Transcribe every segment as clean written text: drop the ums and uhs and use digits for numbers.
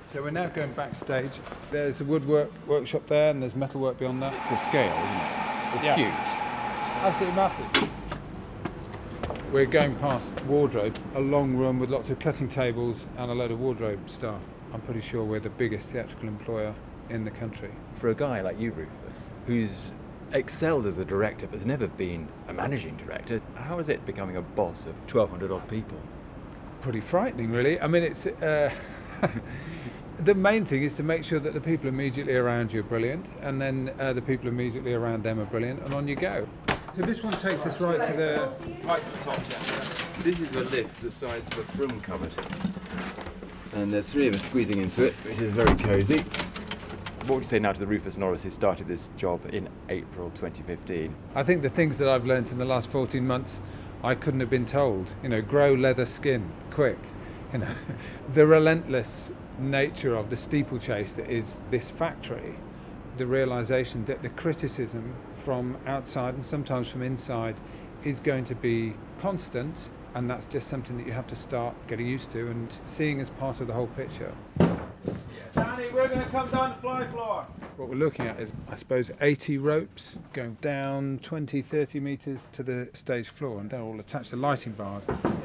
So we're now going backstage. There's a woodwork workshop there and there's metalwork beyond that. It's a scale, isn't it? It's huge. Absolutely massive. We're going past wardrobe, a long room with lots of cutting tables and a load of wardrobe staff. I'm pretty sure we're the biggest theatrical employer in the country. For a guy like you, Rufus, who's excelled as a director but's never been a managing director, how is it becoming a boss of 1,200 odd people? Pretty frightening, really. I mean, it's the main thing is to make sure that the people immediately around you are brilliant, and then the people immediately around them are brilliant, and on you go. So this one takes us right to the top. Yeah. This is a lift the size of a broom cupboard. And there's three of us squeezing into it, which is very cosy. What would you say now to the Rufus Norris who started this job in April 2015? I think the things that I've learnt in the last 14 months, I couldn't have been told. Grow leather skin, quick. The relentless nature of the steeplechase that is this factory, the realisation that the criticism from outside and sometimes from inside is going to be constant, and that's just something that you have to start getting used to and seeing as part of the whole picture. Danny, we're going to come down the fly floor. What we're looking at is, I suppose, 80 ropes going down 20, 30 metres to the stage floor, and they're all attached to lighting bars.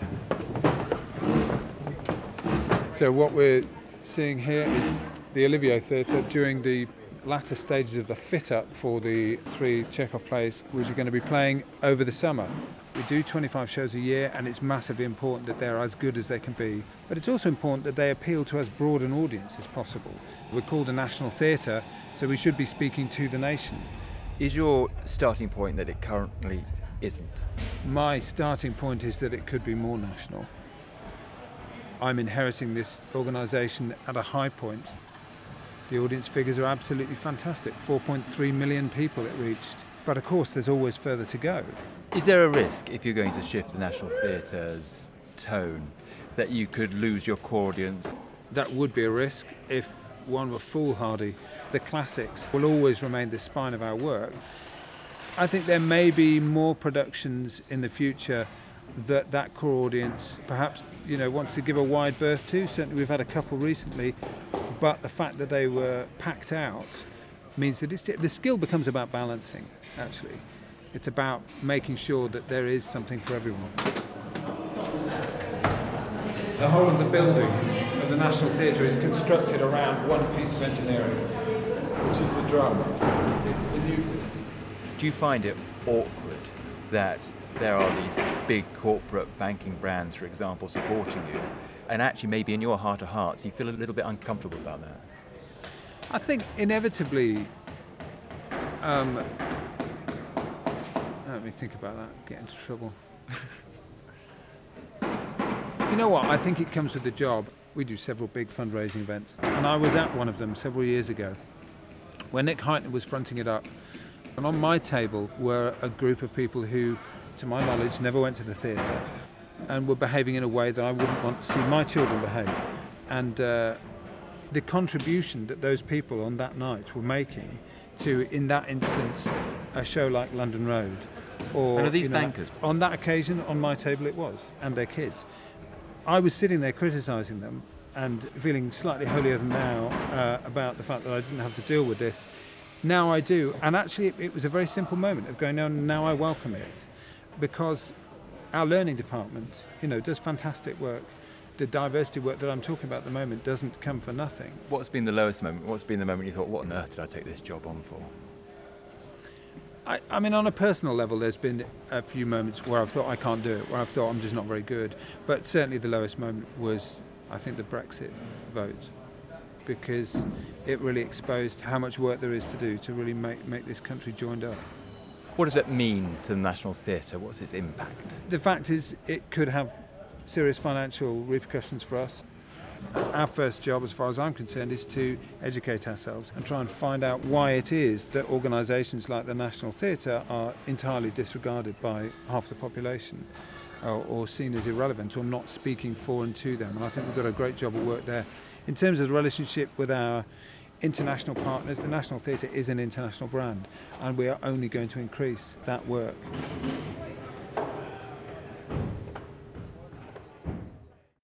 So what we're seeing here is the Olivier Theatre during the latter stages of the fit-up for the 3 Chekhov plays, which are going to be playing over the summer. We do 25 shows a year, and it's massively important that they're as good as they can be. But it's also important that they appeal to as broad an audience as possible. We're called a national theatre, so we should be speaking to the nation. Is your starting point that it currently isn't? My starting point is that it could be more national. I'm inheriting this organisation at a high point. The audience figures are absolutely fantastic. 4.3 million people it reached. But of course, there's always further to go. Is there a risk, if you're going to shift the National Theatre's tone, that you could lose your core audience? That would be a risk if one were foolhardy. The classics will always remain the spine of our work. I think there may be more productions in the future that core audience perhaps wants to give a wide berth to. Certainly we've had a couple recently, but the fact that they were packed out means that the skill becomes about balancing, actually. It's about making sure that there is something for everyone. The whole of the building of the National Theatre is constructed around one piece of engineering, which is the drum. It's the nucleus. Do you find it awkward that there are these big corporate banking brands, for example, supporting you, and actually maybe in your heart of hearts you feel a little bit uncomfortable about that? I think inevitably, let me think about that, get into trouble. You know what, I think it comes with the job. We do several big fundraising events, and I was at one of them several years ago where Nick Hytner was fronting it up, and on my table were a group of people who, to my knowledge, never went to the theatre and were behaving in a way that I wouldn't want to see my children behave. And the contribution that those people on that night were making to, in that instance, a show like London Road. Or, and are these bankers? On that occasion, on my table it was, and their kids. I was sitting there criticising them and feeling slightly holier than thou about the fact that I didn't have to deal with this. Now I do, and actually it was a very simple moment of going, no, now I welcome it, because our learning department, does fantastic work. The diversity work that I'm talking about at the moment doesn't come for nothing. What's been the lowest moment? What's been the moment you thought, what on earth did I take this job on for? I mean, on a personal level, there's been a few moments where I've thought I can't do it, where I've thought I'm just not very good. But certainly the lowest moment was, I think, the Brexit vote, because it really exposed how much work there is to do to really make this country joined up. What does it mean to the National Theatre? What's its impact? The fact is, it could have serious financial repercussions for us. Our first job, as far as I'm concerned, is to educate ourselves and try and find out why it is that organisations like the National Theatre are entirely disregarded by half the population, or seen as irrelevant, or not speaking for and to them. And I think we've got a great job of work there. In terms of the relationship with our international partners, the National Theatre is an international brand, and we are only going to increase that work.